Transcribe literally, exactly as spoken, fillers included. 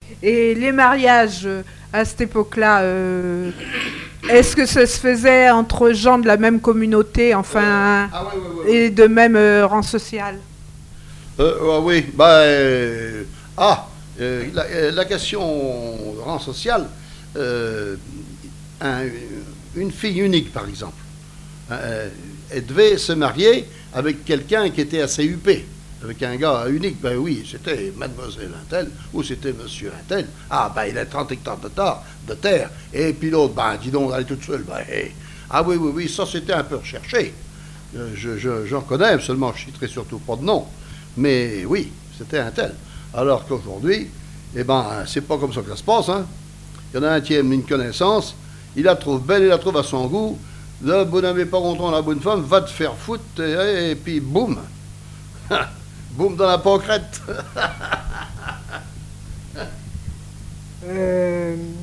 Et les mariages euh, à cette époque-là, euh, est-ce que ça se faisait entre gens de la même communauté, Euh, enfin, ah oui, oui, oui, oui. et de même euh, rang social? Euh, ah oui, bah, euh, ah, euh, la, euh, la question rang social, euh, un- une fille unique, par exemple, euh, elle devait se marier avec quelqu'un qui était assez huppé, avec un gars unique. Ben oui, c'était mademoiselle Intel ou c'était monsieur Intel. Ah, ben il a trente hectares de, tar- de terre. Et puis l'autre, ben dis donc, elle est toute seule. Ben, eh. Ah oui, oui, oui, ça c'était un peu recherché. Euh, je, je- j'en connais, seulement je citerai surtout pas de nom. Mais oui, c'était un tel. Alors qu'aujourd'hui, eh ben, c'est pas comme ça que ça se passe, hein. Il y en a un qui aime une connaissance, il la trouve belle, il la trouve à son goût. Là, vous n'avez pas content la bonne femme, va te faire foutre, et, et puis boum. Boum dans la pâquerette. Euh,